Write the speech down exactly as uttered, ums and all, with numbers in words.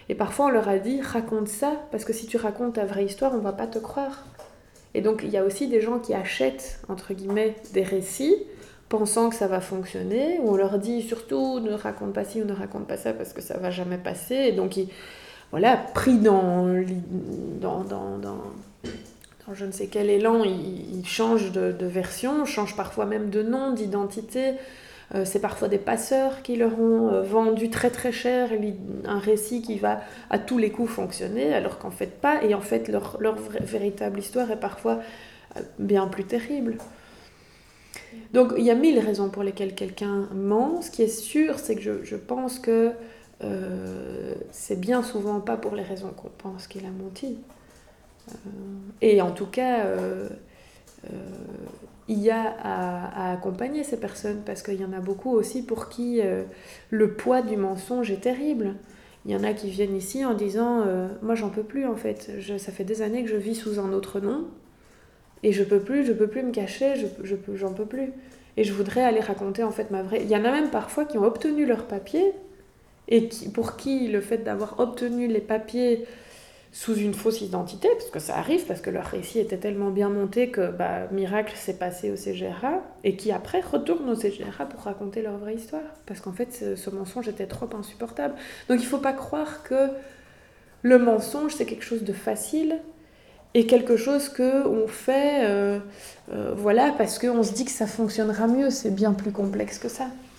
Et parfois, on leur a dit, raconte ça, parce que si tu racontes ta vraie histoire, on ne va pas te croire. Et donc, il y a aussi des gens qui achètent, entre guillemets, des récits, pensant que ça va fonctionner, où on leur dit, surtout, ne raconte pas ci ou ne raconte pas ça, parce que ça ne va jamais passer. Et donc, ils, voilà, pris dans, dans, dans, dans, dans je ne sais quel élan, ils, ils changent de, de version, changent parfois même de nom, d'identité. Euh, c'est parfois des passeurs qui leur ont euh, vendu très très cher un récit qui va à tous les coups fonctionner, alors qu'en fait pas. Et en fait, leur, leur vraie, véritable histoire est parfois euh, bien plus terrible. Donc il y a mille raisons pour lesquelles quelqu'un ment. Ce qui est sûr, c'est que je, je pense que euh, c'est bien souvent pas pour les raisons qu'on pense qu'il a menti. Euh, et en tout cas... Euh, euh, il y a à, à accompagner ces personnes, parce qu'il y en a beaucoup aussi pour qui euh, le poids du mensonge est terrible. Il y en a qui viennent ici en disant euh, moi j'en peux plus en fait, je, ça fait des années que je vis sous un autre nom et je peux plus, je peux plus me cacher, je, je peux, j'en peux plus. Et je voudrais aller raconter en fait ma vraie... Il y en a même parfois qui ont obtenu leurs papiers et qui, pour qui le fait d'avoir obtenu les papiers sous une fausse identité, parce que ça arrive, parce que leur récit était tellement bien monté que, bah, miracle, s'est passé au C G R A, et qui après retournent au C G R A pour raconter leur vraie histoire, parce qu'en fait, ce, ce mensonge était trop insupportable. Donc il ne faut pas croire que le mensonge, c'est quelque chose de facile, et quelque chose qu'on fait, euh, euh, voilà, parce qu'on se dit que ça fonctionnera mieux, c'est bien plus complexe que ça.